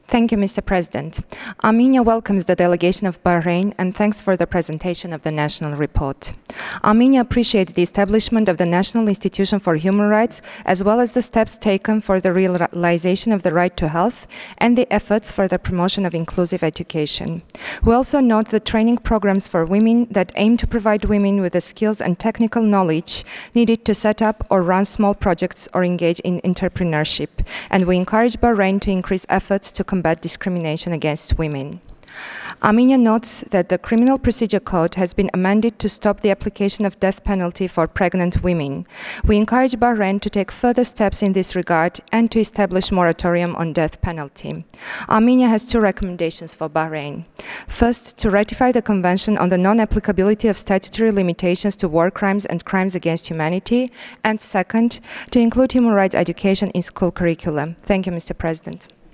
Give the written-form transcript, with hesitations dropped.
Thank you, Mr. President. Armenia welcomes the delegation of Bahrain and thanks for the presentation of the national report. Armenia appreciates the establishment of the National Institution for Human Rights, as well as the steps taken for the realization of the right to health and the efforts for the promotion of inclusive education. We also note the training programs for women that aim to provide women with the skills and technical knowledge needed to set up or run small projects or engage in entrepreneurship. And we encourage Bahrain to increase efforts to combat discrimination against women. Armenia notes that the Criminal Procedure Code has been amended to stop the application of death penalty for pregnant women. We encourage Bahrain to take further steps in this regard and to establish moratorium on death penalty. Armenia has two recommendations for Bahrain. First, to ratify the Convention on the non-applicability of statutory limitations to war crimes and crimes against humanity, and second, to include human rights education in school curriculum. Thank you, Mr. President.